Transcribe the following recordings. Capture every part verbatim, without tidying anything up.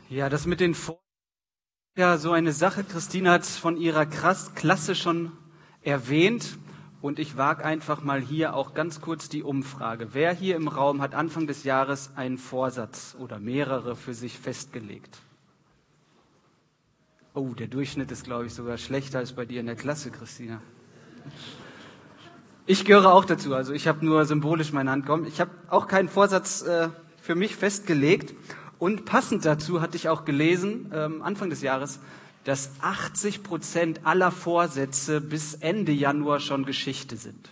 Ja, das mit den Vor- ja, so eine Sache. Christine hat von ihrer Krass Klasse schon erwähnt und ich wage einfach mal hier auch ganz kurz die Umfrage. Wer hier im Raum hat Anfang des Jahres einen Vorsatz oder mehrere für sich festgelegt? Oh, der Durchschnitt ist, glaube ich, sogar schlechter als bei dir in der Klasse, Christina. Ich gehöre auch dazu, also ich habe nur symbolisch meine Hand genommen. Ich habe auch keinen Vorsatz äh, für mich festgelegt. Und passend dazu hatte ich auch gelesen, ähm, Anfang des Jahres, dass achtzig Prozent aller Vorsätze bis Ende Januar schon Geschichte sind.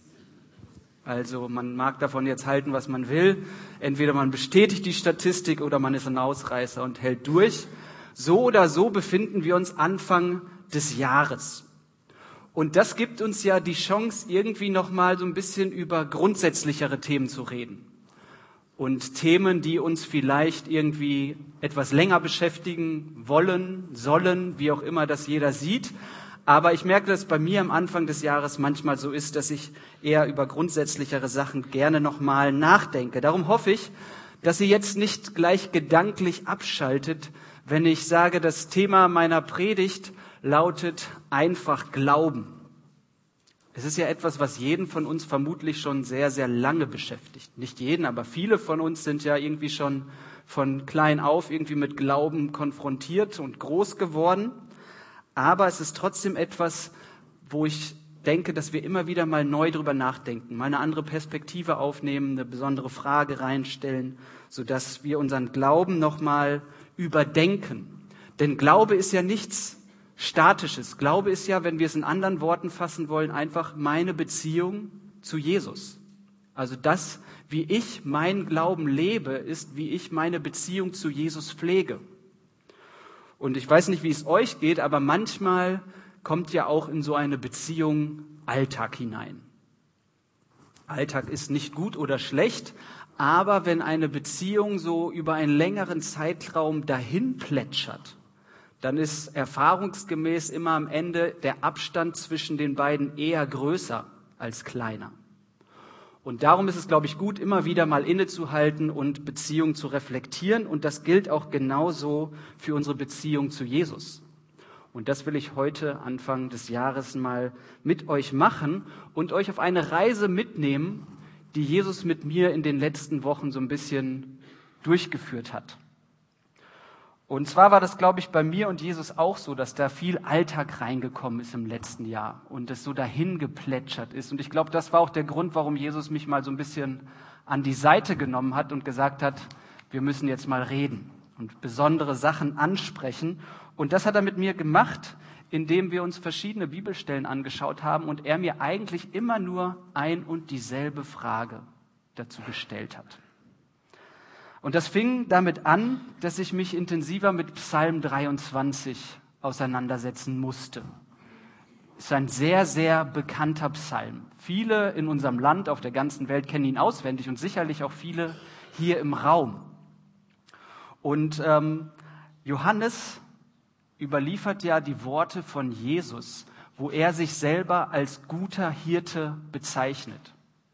Also man mag davon jetzt halten, was man will. Entweder man bestätigt die Statistik oder man ist ein Ausreißer und hält durch. So oder so befinden wir uns Anfang des Jahres. Und das gibt uns ja die Chance, irgendwie nochmal so ein bisschen über grundsätzlichere Themen zu reden. Und Themen, die uns vielleicht irgendwie etwas länger beschäftigen wollen, sollen, wie auch immer das jeder sieht. Aber ich merke, dass bei mir am Anfang des Jahres manchmal so ist, dass ich eher über grundsätzlichere Sachen gerne nochmal nachdenke. Darum hoffe ich, dass ihr jetzt nicht gleich gedanklich abschaltet, wenn ich sage, das Thema meiner Predigt lautet einfach Glauben. Es ist ja etwas, was jeden von uns vermutlich schon sehr, sehr lange beschäftigt. Nicht jeden, aber viele von uns sind ja irgendwie schon von klein auf irgendwie mit Glauben konfrontiert und groß geworden. Aber es ist trotzdem etwas, wo ich denke, dass wir immer wieder mal neu drüber nachdenken, mal eine andere Perspektive aufnehmen, eine besondere Frage reinstellen, sodass wir unseren Glauben nochmal überdenken. Denn Glaube ist ja nichts Statisches. Glaube ist ja, wenn wir es in anderen Worten fassen wollen, einfach meine Beziehung zu Jesus. Also das, wie ich meinen Glauben lebe, ist, wie ich meine Beziehung zu Jesus pflege. Und ich weiß nicht, wie es euch geht, aber manchmal kommt ja auch in so eine Beziehung Alltag hinein. Alltag ist nicht gut oder schlecht, aber wenn eine Beziehung so über einen längeren Zeitraum dahin plätschert, dann ist erfahrungsgemäß immer am Ende der Abstand zwischen den beiden eher größer als kleiner. Und darum ist es, glaube ich, gut, immer wieder mal innezuhalten und Beziehungen zu reflektieren. Und das gilt auch genauso für unsere Beziehung zu Jesus. Und das will ich heute, Anfang des Jahres, mal mit euch machen und euch auf eine Reise mitnehmen, die Jesus mit mir in den letzten Wochen so ein bisschen durchgeführt hat. Und zwar war das, glaube ich, bei mir und Jesus auch so, dass da viel Alltag reingekommen ist im letzten Jahr und es so dahin geplätschert ist. Und ich glaube, das war auch der Grund, warum Jesus mich mal so ein bisschen an die Seite genommen hat und gesagt hat, wir müssen jetzt mal reden und besondere Sachen ansprechen. Und das hat er mit mir gemacht, indem wir uns verschiedene Bibelstellen angeschaut haben und er mir eigentlich immer nur ein und dieselbe Frage dazu gestellt hat. Und das fing damit an, dass ich mich intensiver mit Psalm dreiundzwanzig auseinandersetzen musste. Es ist ein sehr, sehr bekannter Psalm. Viele in unserem Land, auf der ganzen Welt kennen ihn auswendig und sicherlich auch viele hier im Raum. Und ähm, Johannes überliefert ja die Worte von Jesus, wo er sich selber als guter Hirte bezeichnet.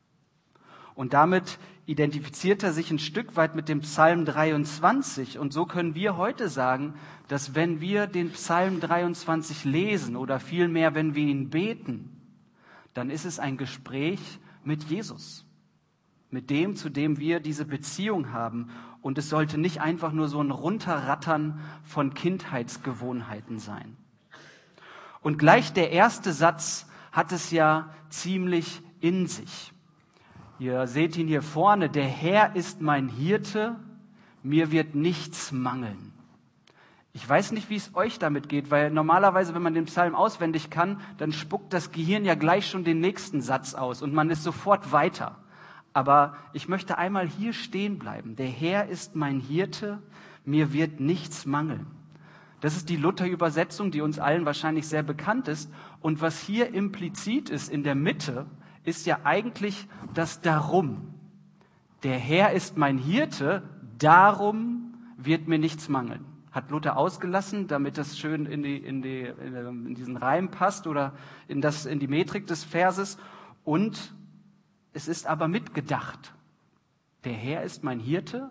Und damit identifiziert er sich ein Stück weit mit dem Psalm dreiundzwanzig. Und so können wir heute sagen, dass wenn wir den Psalm dreiundzwanzig lesen oder vielmehr, wenn wir ihn beten, dann ist es ein Gespräch mit Jesus, mit dem, zu dem wir diese Beziehung haben. Und es sollte nicht einfach nur so ein Runterrattern von Kindheitsgewohnheiten sein. Und gleich der erste Satz hat es ja ziemlich in sich. Ihr seht ihn hier vorne, der Herr ist mein Hirte, mir wird nichts mangeln. Ich weiß nicht, wie es euch damit geht, weil normalerweise, wenn man den Psalm auswendig kann, dann spuckt das Gehirn ja gleich schon den nächsten Satz aus und man ist sofort weiter. Aber ich möchte einmal hier stehen bleiben. Der Herr ist mein Hirte, mir wird nichts mangeln. Das ist die Luther-Übersetzung, die uns allen wahrscheinlich sehr bekannt ist. Und was hier implizit ist in der Mitte, ist ja eigentlich das Darum. Der Herr ist mein Hirte, darum wird mir nichts mangeln. Hat Luther ausgelassen, damit das schön in, die, in, die, in diesen Reim passt oder in, das, in die Metrik des Verses. Und es ist aber mitgedacht. Der Herr ist mein Hirte,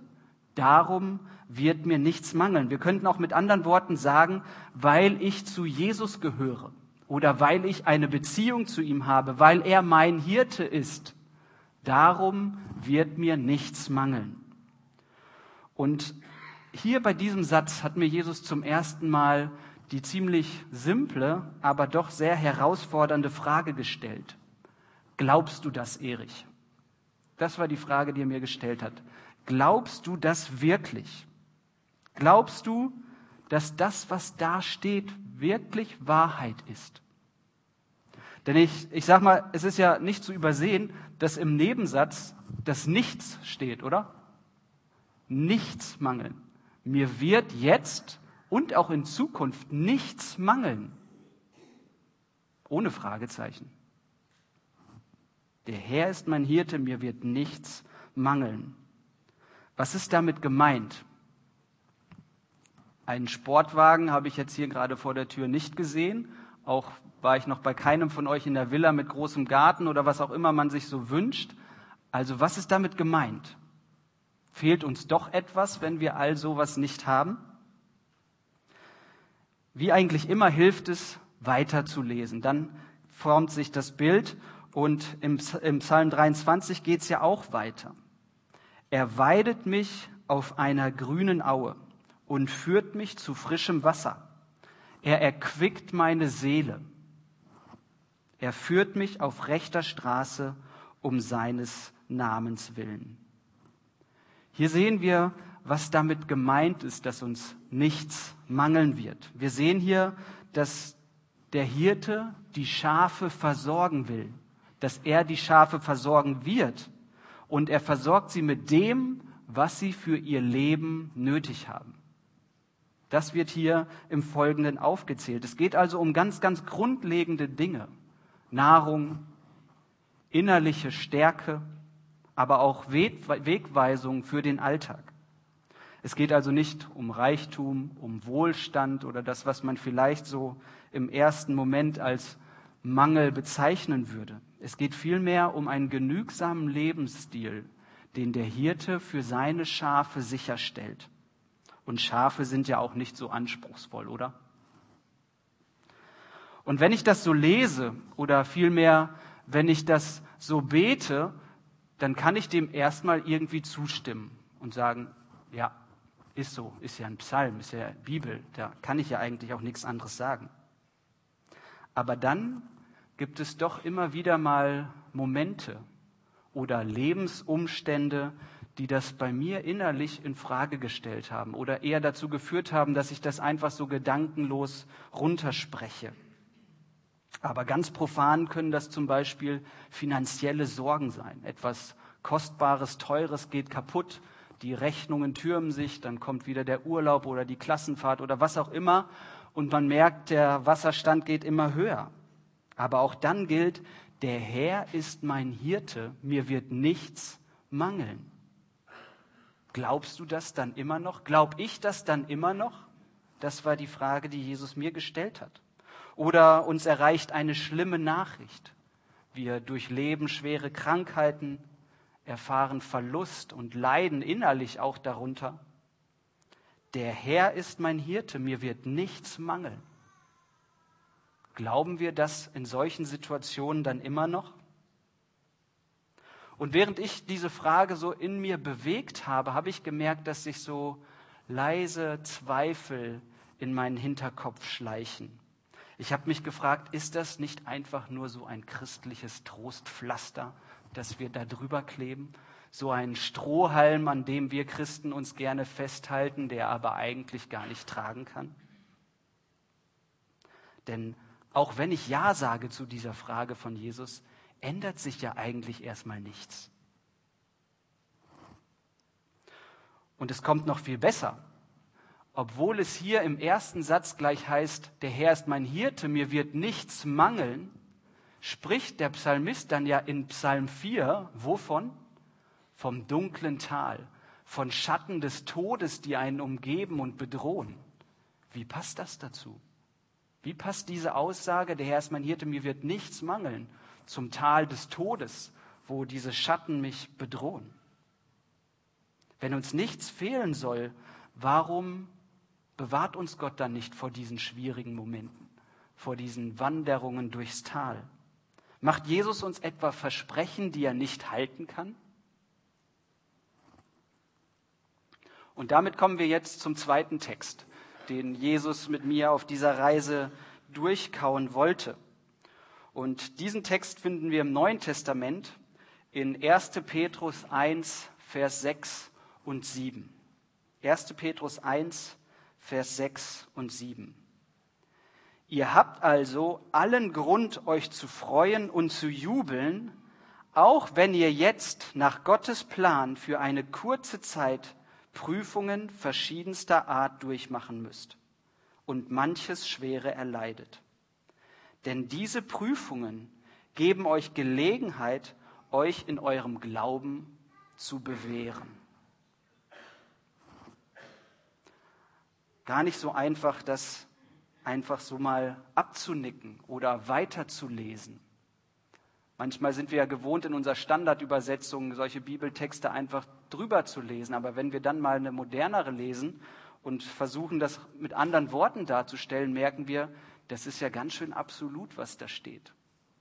Darum wird mir nichts mangeln. Wir könnten auch mit anderen Worten sagen, weil ich zu Jesus gehöre oder weil ich eine Beziehung zu ihm habe, weil er mein Hirte ist. Darum wird mir nichts mangeln. Und hier bei diesem Satz hat mir Jesus zum ersten Mal die ziemlich simple, aber doch sehr herausfordernde Frage gestellt. Glaubst du das, Erich? Das war die Frage, die er mir gestellt hat. Glaubst du das wirklich? Glaubst du, dass das, was da steht, wirklich Wahrheit ist? Denn ich, ich sag mal, es ist ja nicht zu übersehen, dass im Nebensatz das Nichts steht, oder? Nichts mangeln. Mir wird jetzt und auch in Zukunft nichts mangeln. Ohne Fragezeichen. Der Herr ist mein Hirte, mir wird nichts mangeln. Was ist damit gemeint? Einen Sportwagen habe ich jetzt hier gerade vor der Tür nicht gesehen. Auch war ich noch bei keinem von euch in der Villa mit großem Garten oder was auch immer man sich so wünscht. Also was ist damit gemeint? Fehlt uns doch etwas, wenn wir all sowas nicht haben? Wie eigentlich immer hilft es, weiterzulesen. Dann formt sich das Bild und im Psalm dreiundzwanzig geht es ja auch weiter. Er weidet mich auf einer grünen Aue und führt mich zu frischem Wasser. Er erquickt meine Seele. Er führt mich auf rechter Straße um seines Namens willen. Hier sehen wir, was damit gemeint ist, dass uns nichts mangeln wird. Wir sehen hier, dass der Hirte die Schafe versorgen will, dass er die Schafe versorgen wird und er versorgt sie mit dem, was sie für ihr Leben nötig haben. Das wird hier im Folgenden aufgezählt. Es geht also um ganz, ganz grundlegende Dinge. Nahrung, innerliche Stärke, aber auch Wegweisung für den Alltag. Es geht also nicht um Reichtum, um Wohlstand oder das, was man vielleicht so im ersten Moment als Mangel bezeichnen würde. Es geht vielmehr um einen genügsamen Lebensstil, den der Hirte für seine Schafe sicherstellt. Und Schafe sind ja auch nicht so anspruchsvoll, oder? Und wenn ich das so lese oder vielmehr, wenn ich das so bete, dann kann ich dem erstmal irgendwie zustimmen und sagen, ja, ist so, ist ja ein Psalm, ist ja Bibel, da kann ich ja eigentlich auch nichts anderes sagen. Aber dann gibt es doch immer wieder mal Momente oder Lebensumstände, die das bei mir innerlich in Frage gestellt haben oder eher dazu geführt haben, dass ich das einfach so gedankenlos runterspreche. Aber ganz profan können das zum Beispiel finanzielle Sorgen sein. Etwas Kostbares, Teures geht kaputt, die Rechnungen türmen sich, dann kommt wieder der Urlaub oder die Klassenfahrt oder was auch immer und man merkt, der Wasserstand geht immer höher. Aber auch dann gilt, der Herr ist mein Hirte, mir wird nichts mangeln. Glaubst du das dann immer noch? Glaub ich das dann immer noch? Das war die Frage, die Jesus mir gestellt hat. Oder uns erreicht eine schlimme Nachricht. Wir durchleben schwere Krankheiten, erfahren Verlust und leiden innerlich auch darunter. Der Herr ist mein Hirte, mir wird nichts mangeln. Glauben wir das in solchen Situationen dann immer noch? Und während ich diese Frage so in mir bewegt habe, habe ich gemerkt, dass sich so leise Zweifel in meinen Hinterkopf schleichen. Ich habe mich gefragt, ist das nicht einfach nur so ein christliches Trostpflaster, das wir da drüber kleben? So ein Strohhalm, an dem wir Christen uns gerne festhalten, der aber eigentlich gar nicht tragen kann? Denn auch wenn ich Ja sage zu dieser Frage von Jesus, ändert sich ja eigentlich erstmal nichts. Und es kommt noch viel besser. Obwohl es hier im ersten Satz gleich heißt, der Herr ist mein Hirte, mir wird nichts mangeln, spricht der Psalmist dann ja in Psalm vier, wovon? Vom dunklen Tal, von Schatten des Todes, die einen umgeben und bedrohen. Wie passt das dazu? Wie passt diese Aussage, der Herr ist mein Hirte, mir wird nichts mangeln, zum Tal des Todes, wo diese Schatten mich bedrohen? Wenn uns nichts fehlen soll, warum bewahrt uns Gott dann nicht vor diesen schwierigen Momenten, vor diesen Wanderungen durchs Tal? Macht Jesus uns etwa Versprechen, die er nicht halten kann? Und damit kommen wir jetzt zum zweiten Text, den Jesus mit mir auf dieser Reise durchkauen wollte. Und diesen Text finden wir im Neuen Testament in erster Petrus eins, Vers sechs und sieben. erster Petrus eins, Vers sechs und sieben. Ihr habt also allen Grund, euch zu freuen und zu jubeln, auch wenn ihr jetzt nach Gottes Plan für eine kurze Zeit Prüfungen verschiedenster Art durchmachen müsst und manches Schwere erleidet. Denn diese Prüfungen geben euch Gelegenheit, euch in eurem Glauben zu bewähren. Gar nicht so einfach, das einfach so mal abzunicken oder weiterzulesen. Manchmal sind wir ja gewohnt, in unserer Standardübersetzung solche Bibeltexte einfach drüber zu lesen. Aber wenn wir dann mal eine modernere lesen und versuchen, das mit anderen Worten darzustellen, merken wir, das ist ja ganz schön absolut, was da steht.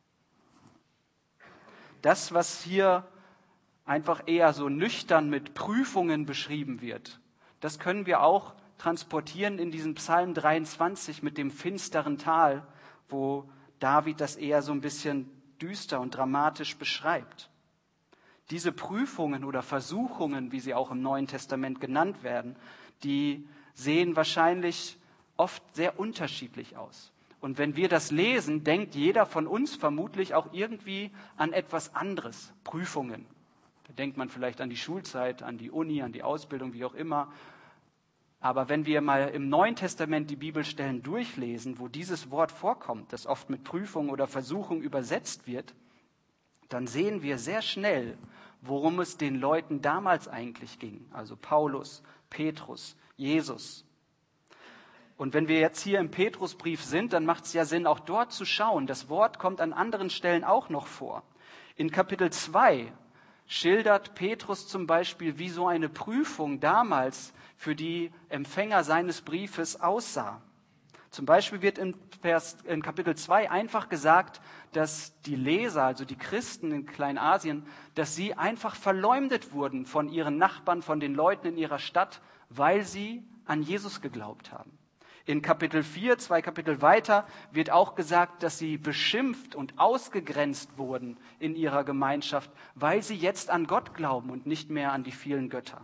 Das, was hier einfach eher so nüchtern mit Prüfungen beschrieben wird, das können wir auch transportieren in diesen Psalm dreiundzwanzig mit dem finsteren Tal, wo David das eher so ein bisschen düster und dramatisch beschreibt. Diese Prüfungen oder Versuchungen, wie sie auch im Neuen Testament genannt werden, die sehen wahrscheinlich oft sehr unterschiedlich aus. Und wenn wir das lesen, denkt jeder von uns vermutlich auch irgendwie an etwas anderes, Prüfungen. Da denkt man vielleicht an die Schulzeit, an die Uni, an die Ausbildung, wie auch immer. Aber wenn wir mal im Neuen Testament die Bibelstellen durchlesen, wo dieses Wort vorkommt, das oft mit Prüfung oder Versuchung übersetzt wird, dann sehen wir sehr schnell, worum es den Leuten damals eigentlich ging. Also Paulus, Petrus, Jesus. Und wenn wir jetzt hier im Petrusbrief sind, dann macht es ja Sinn, auch dort zu schauen. Das Wort kommt an anderen Stellen auch noch vor. In Kapitel zwei schildert Petrus zum Beispiel, wie so eine Prüfung damals für die Empfänger seines Briefes aussah. Zum Beispiel wird in, Vers, in Kapitel zwei einfach gesagt, dass die Leser, also die Christen in Kleinasien, dass sie einfach verleumdet wurden von ihren Nachbarn, von den Leuten in ihrer Stadt, weil sie an Jesus geglaubt haben. In Kapitel vier, zwei Kapitel weiter, wird auch gesagt, dass sie beschimpft und ausgegrenzt wurden in ihrer Gemeinschaft, weil sie jetzt an Gott glauben und nicht mehr an die vielen Götter.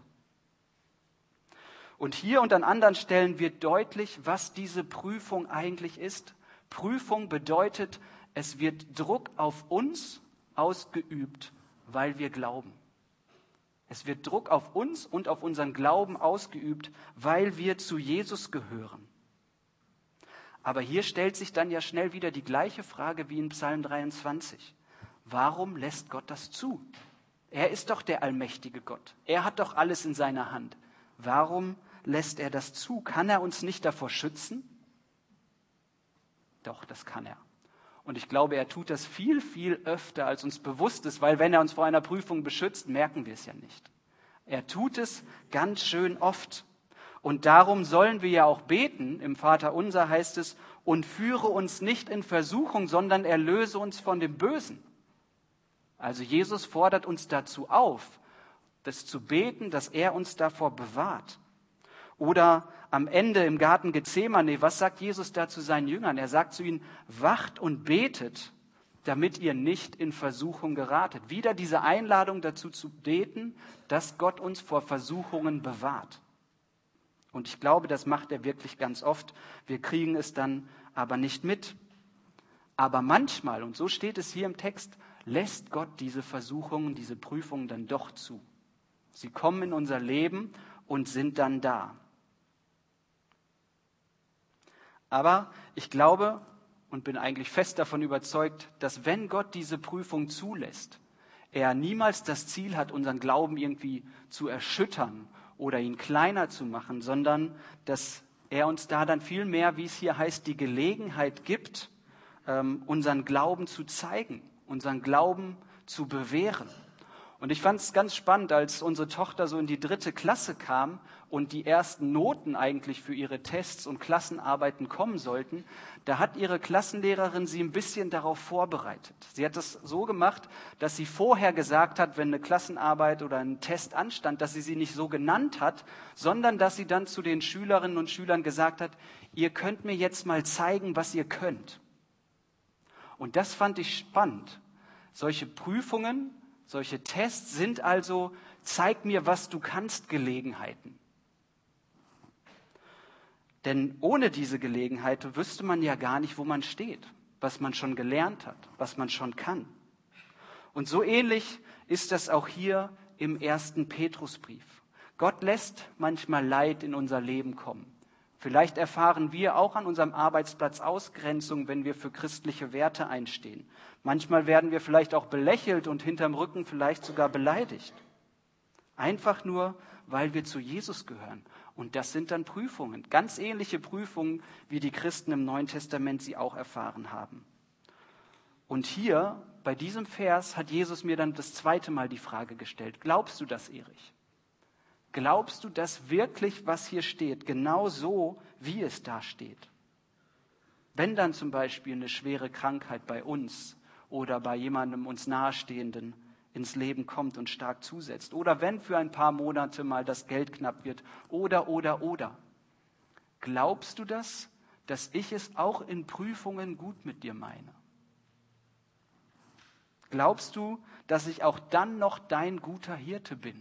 Und hier und an anderen Stellen wird deutlich, was diese Prüfung eigentlich ist. Prüfung bedeutet, es wird Druck auf uns ausgeübt, weil wir glauben. Es wird Druck auf uns und auf unseren Glauben ausgeübt, weil wir zu Jesus gehören. Aber hier stellt sich dann ja schnell wieder die gleiche Frage wie in Psalm dreiundzwanzig. Warum lässt Gott das zu? Er ist doch der allmächtige Gott. Er hat doch alles in seiner Hand. Warum lässt er das zu? Kann er uns nicht davor schützen? Doch, das kann er. Und ich glaube, er tut das viel, viel öfter, als uns bewusst ist, weil wenn er uns vor einer Prüfung beschützt, merken wir es ja nicht. Er tut es ganz schön oft. Und darum sollen wir ja auch beten, im Vaterunser heißt es, und führe uns nicht in Versuchung, sondern erlöse uns von dem Bösen. Also Jesus fordert uns dazu auf, das zu beten, dass er uns davor bewahrt. Oder am Ende im Garten Gethsemane, was sagt Jesus da zu seinen Jüngern? Er sagt zu ihnen, wacht und betet, damit ihr nicht in Versuchung geratet. Wieder diese Einladung dazu zu beten, dass Gott uns vor Versuchungen bewahrt. Und ich glaube, das macht er wirklich ganz oft. Wir kriegen es dann aber nicht mit. Aber manchmal, und so steht es hier im Text, lässt Gott diese Versuchungen, diese Prüfungen dann doch zu. Sie kommen in unser Leben und sind dann da. Aber ich glaube und bin eigentlich fest davon überzeugt, dass wenn Gott diese Prüfung zulässt, er niemals das Ziel hat, unseren Glauben irgendwie zu erschüttern oder ihn kleiner zu machen, sondern dass er uns da dann viel mehr, wie es hier heißt, die Gelegenheit gibt, unseren Glauben zu zeigen, unseren Glauben zu bewähren. Und ich fand es ganz spannend, als unsere Tochter so in die dritte Klasse kam und die ersten Noten eigentlich für ihre Tests und Klassenarbeiten kommen sollten, da hat ihre Klassenlehrerin sie ein bisschen darauf vorbereitet. Sie hat es so gemacht, dass sie vorher gesagt hat, wenn eine Klassenarbeit oder ein Test anstand, dass sie sie nicht so genannt hat, sondern dass sie dann zu den Schülerinnen und Schülern gesagt hat, ihr könnt mir jetzt mal zeigen, was ihr könnt. Und das fand ich spannend. Solche Prüfungen, solche Tests sind also, zeig mir, was du kannst, Gelegenheiten. Denn ohne diese Gelegenheit wüsste man ja gar nicht, wo man steht, was man schon gelernt hat, was man schon kann. Und so ähnlich ist das auch hier im ersten Petrusbrief. Gott lässt manchmal Leid in unser Leben kommen. Vielleicht erfahren wir auch an unserem Arbeitsplatz Ausgrenzung, wenn wir für christliche Werte einstehen. Manchmal werden wir vielleicht auch belächelt und hinterm Rücken vielleicht sogar beleidigt. Einfach nur, weil wir zu Jesus gehören. Und das sind dann Prüfungen, ganz ähnliche Prüfungen, wie die Christen im Neuen Testament sie auch erfahren haben. Und hier, bei diesem Vers, hat Jesus mir dann das zweite Mal die Frage gestellt, glaubst du das, Erich? Glaubst du das wirklich, was hier steht, genau so, wie es da steht? Wenn dann zum Beispiel eine schwere Krankheit bei uns oder bei jemandem uns Nahestehenden ins Leben kommt und stark zusetzt, oder wenn für ein paar Monate mal das Geld knapp wird, oder, oder, oder. Glaubst du das, dass ich es auch in Prüfungen gut mit dir meine? Glaubst du, dass ich auch dann noch dein guter Hirte bin?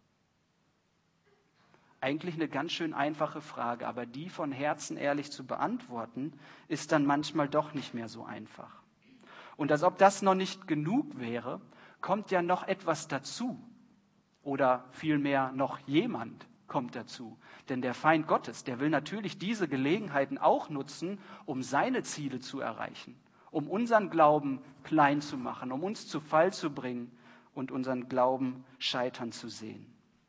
Eigentlich eine ganz schön einfache Frage, aber die von Herzen ehrlich zu beantworten, ist dann manchmal doch nicht mehr so einfach. Und als ob das noch nicht genug wäre, kommt ja noch etwas dazu. Oder vielmehr noch jemand kommt dazu. Denn der Feind Gottes, der will natürlich diese Gelegenheiten auch nutzen, um seine Ziele zu erreichen, um unseren Glauben klein zu machen, um uns zu Fall zu bringen und unseren Glauben scheitern zu sehen.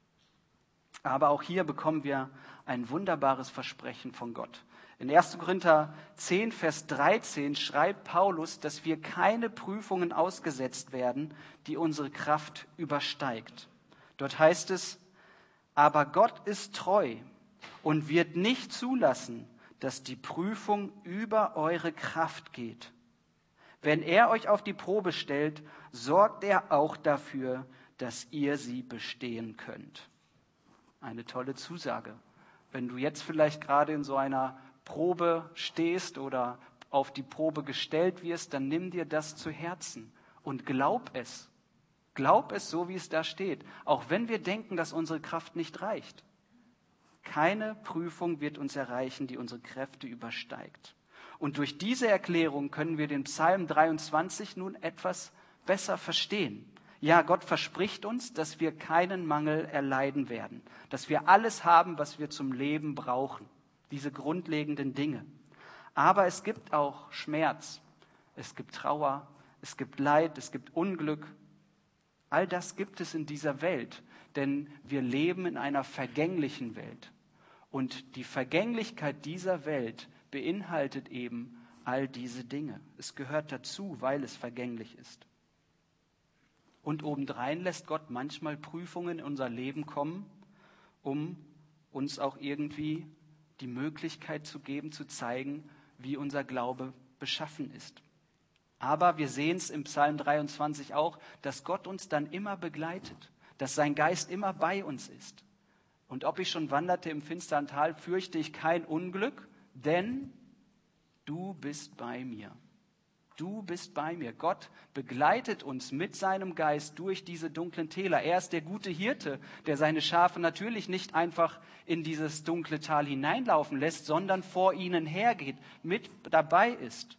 Aber auch hier bekommen wir ein wunderbares Versprechen von Gott. In erster Korinther zehn, Vers dreizehn schreibt Paulus, dass wir keine Prüfungen ausgesetzt werden, die unsere Kraft übersteigt. Dort heißt es, aber Gott ist treu und wird nicht zulassen, dass die Prüfung über eure Kraft geht. Wenn er euch auf die Probe stellt, sorgt er auch dafür, dass ihr sie bestehen könnt. Eine tolle Zusage. Wenn du jetzt vielleicht gerade in so einer Probe stehst oder auf die Probe gestellt wirst, dann nimm dir das zu Herzen und glaub es. Glaub es so, wie es da steht. Auch wenn wir denken, dass unsere Kraft nicht reicht. Keine Prüfung wird uns erreichen, die unsere Kräfte übersteigt. Und durch diese Erklärung können wir den Psalm dreiundzwanzig nun etwas besser verstehen. Ja, Gott verspricht uns, dass wir keinen Mangel erleiden werden, dass wir alles haben, was wir zum Leben brauchen, diese grundlegenden Dinge. Aber es gibt auch Schmerz, es gibt Trauer, es gibt Leid, es gibt Unglück. All das gibt es in dieser Welt, denn wir leben in einer vergänglichen Welt. Und die Vergänglichkeit dieser Welt beinhaltet eben all diese Dinge. Es gehört dazu, weil es vergänglich ist. Und obendrein lässt Gott manchmal Prüfungen in unser Leben kommen, um uns auch irgendwie die Möglichkeit zu geben, zu zeigen, wie unser Glaube beschaffen ist. Aber wir sehen es im Psalm dreiundzwanzig auch, dass Gott uns dann immer begleitet, dass sein Geist immer bei uns ist. Und ob ich schon wanderte im finstern Tal, fürchte ich kein Unglück, denn du bist bei mir. Du bist bei mir. Gott begleitet uns mit seinem Geist durch diese dunklen Täler. Er ist der gute Hirte, der seine Schafe natürlich nicht einfach in dieses dunkle Tal hineinlaufen lässt, sondern vor ihnen hergeht, mit dabei ist.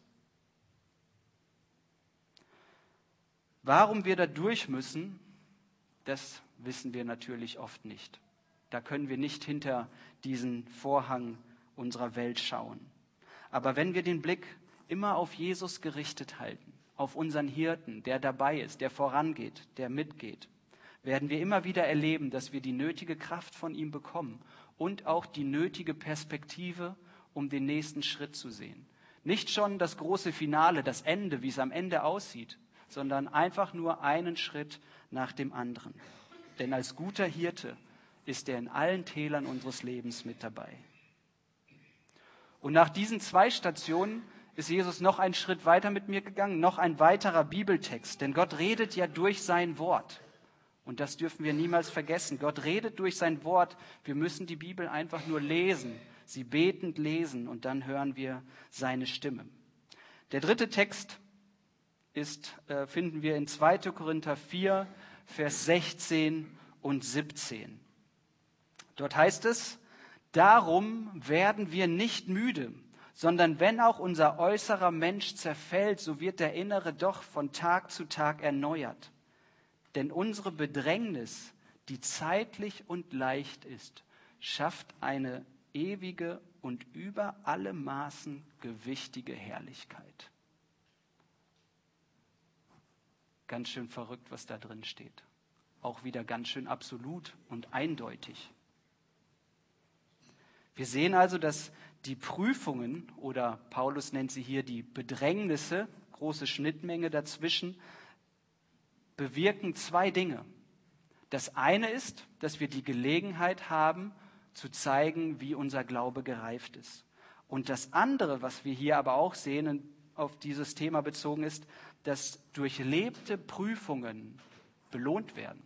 Warum wir da durch müssen, das wissen wir natürlich oft nicht. Da können wir nicht hinter diesen Vorhang unserer Welt schauen. Aber wenn wir den Blick immer auf Jesus gerichtet halten, auf unseren Hirten, der dabei ist, der vorangeht, der mitgeht, werden wir immer wieder erleben, dass wir die nötige Kraft von ihm bekommen und auch die nötige Perspektive, um den nächsten Schritt zu sehen. Nicht schon das große Finale, das Ende, wie es am Ende aussieht, sondern einfach nur einen Schritt nach dem anderen. Denn als guter Hirte ist er in allen Tälern unseres Lebens mit dabei. Und nach diesen zwei Stationen ist Jesus noch einen Schritt weiter mit mir gegangen, noch ein weiterer Bibeltext. Denn Gott redet ja durch sein Wort. Und das dürfen wir niemals vergessen. Gott redet durch sein Wort. Wir müssen die Bibel einfach nur lesen, sie betend lesen und dann hören wir seine Stimme. Der dritte Text ist, äh, finden wir in zweiter Korinther vier, Vers sechzehn und siebzehn. Dort heißt es: Darum werden wir nicht müde, sondern wenn auch unser äußerer Mensch zerfällt, so wird der innere doch von Tag zu Tag erneuert. Denn unsere Bedrängnis, die zeitlich und leicht ist, schafft eine ewige und über alle Maßen gewichtige Herrlichkeit. Ganz schön verrückt, was da drin steht. Auch wieder ganz schön absolut und eindeutig. Wir sehen also, dass die Prüfungen, oder Paulus nennt sie hier die Bedrängnisse, große Schnittmenge dazwischen, bewirken zwei Dinge. Das eine ist, dass wir die Gelegenheit haben, zu zeigen, wie unser Glaube gereift ist. Und das andere, was wir hier aber auch sehen und auf dieses Thema bezogen ist, dass durchlebte Prüfungen belohnt werden.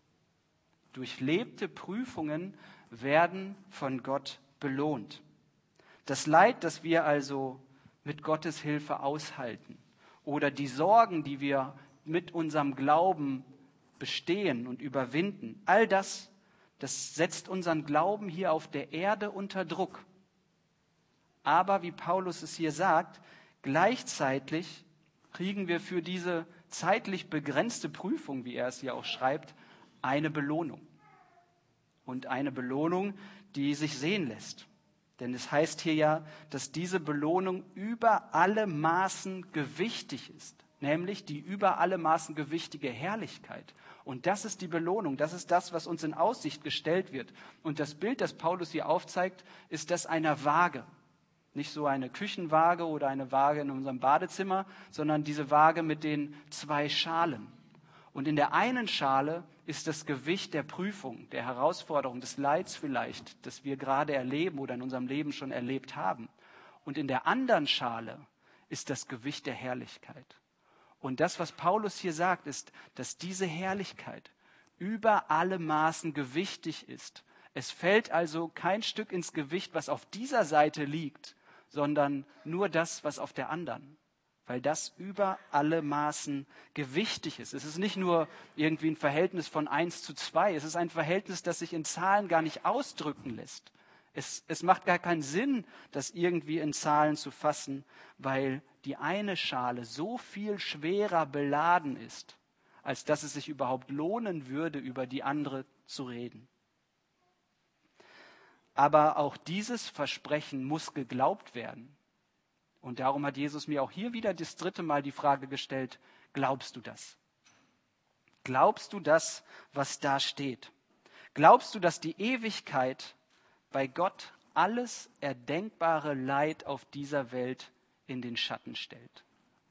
Durchlebte Prüfungen werden von Gott belohnt. Das Leid, das wir also mit Gottes Hilfe aushalten, oder die Sorgen, die wir mit unserem Glauben bestehen und überwinden, all das, das setzt unseren Glauben hier auf der Erde unter Druck. Aber wie Paulus es hier sagt, gleichzeitig kriegen wir für diese zeitlich begrenzte Prüfung, wie er es hier auch schreibt, eine Belohnung. Und eine Belohnung, die sich sehen lässt. Denn es heißt hier ja, dass diese Belohnung über alle Maßen gewichtig ist. Nämlich die über alle Maßen gewichtige Herrlichkeit. Und das ist die Belohnung, das ist das, was uns in Aussicht gestellt wird. Und das Bild, das Paulus hier aufzeigt, ist das einer Waage. Nicht so eine Küchenwaage oder eine Waage in unserem Badezimmer, sondern diese Waage mit den zwei Schalen. Und in der einen Schale ist das Gewicht der Prüfung, der Herausforderung, des Leids vielleicht, das wir gerade erleben oder in unserem Leben schon erlebt haben. Und in der anderen Schale ist das Gewicht der Herrlichkeit. Und das, was Paulus hier sagt, ist, dass diese Herrlichkeit über alle Maßen gewichtig ist. Es fällt also kein Stück ins Gewicht, was auf dieser Seite liegt, sondern nur das, was auf der anderen. Weil das über alle Maßen gewichtig ist. Es ist nicht nur irgendwie ein Verhältnis von eins zu zwei, es ist ein Verhältnis, das sich in Zahlen gar nicht ausdrücken lässt. Es, es macht gar keinen Sinn, das irgendwie in Zahlen zu fassen, weil die eine Schale so viel schwerer beladen ist, als dass es sich überhaupt lohnen würde, über die andere zu reden. Aber auch dieses Versprechen muss geglaubt werden. Und darum hat Jesus mir auch hier wieder das dritte Mal die Frage gestellt, glaubst du das? Glaubst du das, was da steht? Glaubst du, dass die Ewigkeit bei Gott alles erdenkbare Leid auf dieser Welt in den Schatten stellt?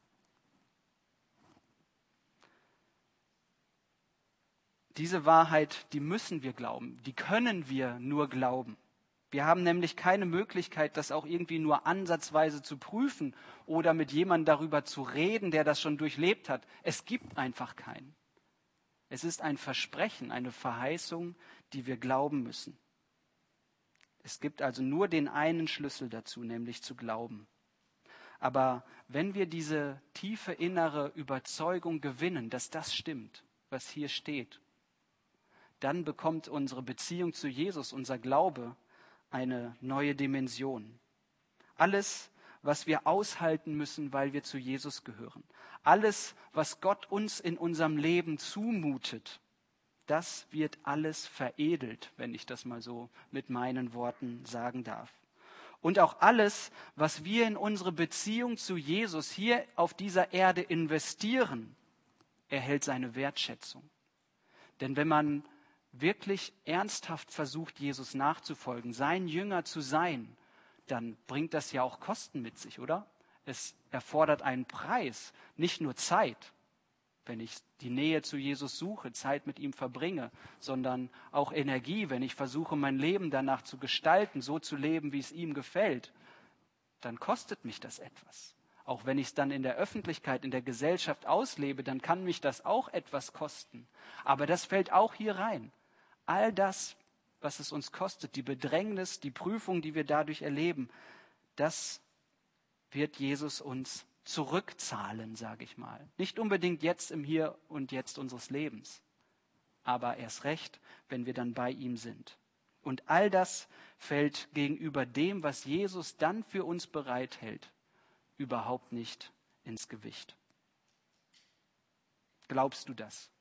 Diese Wahrheit, die müssen wir glauben, die können wir nur glauben. Wir haben nämlich keine Möglichkeit, das auch irgendwie nur ansatzweise zu prüfen oder mit jemandem darüber zu reden, der das schon durchlebt hat. Es gibt einfach keinen. Es ist ein Versprechen, eine Verheißung, die wir glauben müssen. Es gibt also nur den einen Schlüssel dazu, nämlich zu glauben. Aber wenn wir diese tiefe innere Überzeugung gewinnen, dass das stimmt, was hier steht, dann bekommt unsere Beziehung zu Jesus, unser Glaube, eine neue Dimension. Alles, was wir aushalten müssen, weil wir zu Jesus gehören. Alles, was Gott uns in unserem Leben zumutet, das wird alles veredelt, wenn ich das mal so mit meinen Worten sagen darf. Und auch alles, was wir in unsere Beziehung zu Jesus hier auf dieser Erde investieren, erhält seine Wertschätzung. Denn wenn man wirklich ernsthaft versucht, Jesus nachzufolgen, sein Jünger zu sein, dann bringt das ja auch Kosten mit sich, oder? Es erfordert einen Preis, nicht nur Zeit. wenn ich die Nähe zu Jesus suche, Zeit mit ihm verbringe, sondern auch Energie, wenn ich versuche, mein Leben danach zu gestalten, so zu leben, wie es ihm gefällt, dann kostet mich das etwas. Auch wenn ich es dann in der Öffentlichkeit, in der Gesellschaft auslebe, dann kann mich das auch etwas kosten. Aber das fällt auch hier rein. All das, was es uns kostet, die Bedrängnis, die Prüfung, die wir dadurch erleben, das wird Jesus uns zurückzahlen, sage ich mal. Nicht unbedingt jetzt im Hier und Jetzt unseres Lebens, aber erst recht, wenn wir dann bei ihm sind. Und all das fällt gegenüber dem, was Jesus dann für uns bereithält, überhaupt nicht ins Gewicht. Glaubst du das?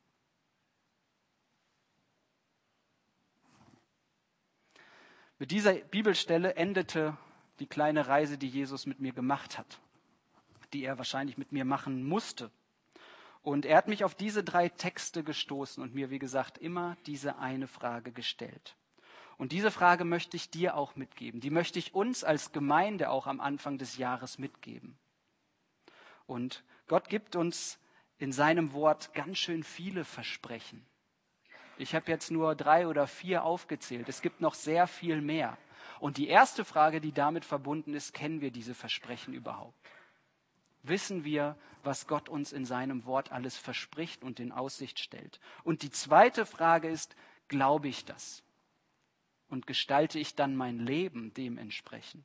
Mit dieser Bibelstelle endete die kleine Reise, die Jesus mit mir gemacht hat, die er wahrscheinlich mit mir machen musste. Und er hat mich auf diese drei Texte gestoßen und mir, wie gesagt, immer diese eine Frage gestellt. Und diese Frage möchte ich dir auch mitgeben. Die möchte ich uns als Gemeinde auch am Anfang des Jahres mitgeben. Und Gott gibt uns in seinem Wort ganz schön viele Versprechen. Ich habe jetzt nur drei oder vier aufgezählt. Es gibt noch sehr viel mehr. Und die erste Frage, die damit verbunden ist, kennen wir diese Versprechen überhaupt? Wissen wir, was Gott uns in seinem Wort alles verspricht und in Aussicht stellt? Und die zweite Frage ist, glaube ich das? Und gestalte ich dann mein Leben dementsprechend?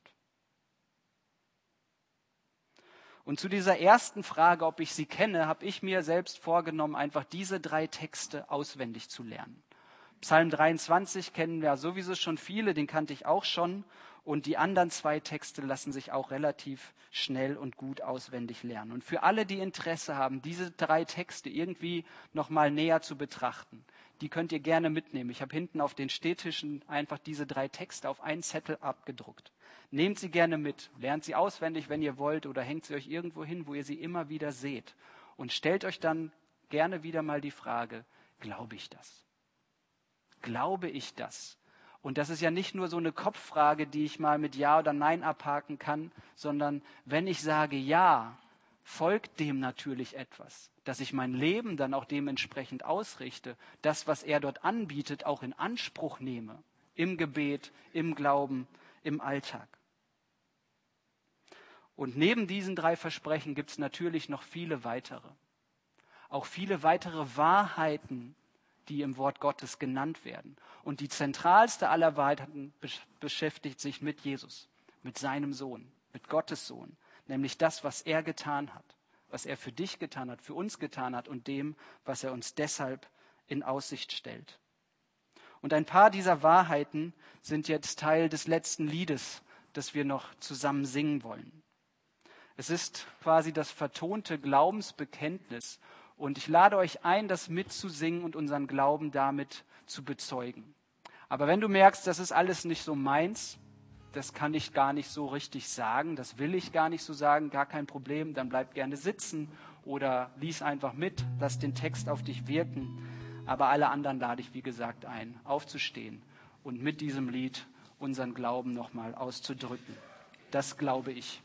Und zu dieser ersten Frage, ob ich sie kenne, habe ich mir selbst vorgenommen, einfach diese drei Texte auswendig zu lernen. Psalm dreiundzwanzig kennen wir sowieso schon viele, den kannte ich auch schon. Und die anderen zwei Texte lassen sich auch relativ schnell und gut auswendig lernen. Und für alle, die Interesse haben, diese drei Texte irgendwie nochmal näher zu betrachten, die könnt ihr gerne mitnehmen. Ich habe hinten auf den Stehtischen einfach diese drei Texte auf einen Zettel abgedruckt. Nehmt sie gerne mit, lernt sie auswendig, wenn ihr wollt, oder hängt sie euch irgendwo hin, wo ihr sie immer wieder seht. Und stellt euch dann gerne wieder mal die Frage, glaube ich das? Glaube ich das? Und das ist ja nicht nur so eine Kopffrage, die ich mal mit Ja oder Nein abhaken kann, sondern wenn ich sage Ja, folgt dem natürlich etwas, dass ich mein Leben dann auch dementsprechend ausrichte, das, was er dort anbietet, auch in Anspruch nehme, im Gebet, im Glauben, im Alltag. Und neben diesen drei Versprechen gibt es natürlich noch viele weitere. Auch viele weitere Wahrheiten, die im Wort Gottes genannt werden. Und die zentralste aller Wahrheiten beschäftigt sich mit Jesus, mit seinem Sohn, mit Gottes Sohn. Nämlich das, was er getan hat, was er für dich getan hat, für uns getan hat und dem, was er uns deshalb in Aussicht stellt. Und ein paar dieser Wahrheiten sind jetzt Teil des letzten Liedes, das wir noch zusammen singen wollen. Es ist quasi das vertonte Glaubensbekenntnis. Und ich lade euch ein, das mitzusingen und unseren Glauben damit zu bezeugen. Aber wenn du merkst, das ist alles nicht so meins, das kann ich gar nicht so richtig sagen, das will ich gar nicht so sagen, gar kein Problem, dann bleib gerne sitzen oder lies einfach mit, lass den Text auf dich wirken. Aber alle anderen lade ich, wie gesagt, ein, aufzustehen und mit diesem Lied unseren Glauben nochmal auszudrücken. Das glaube ich.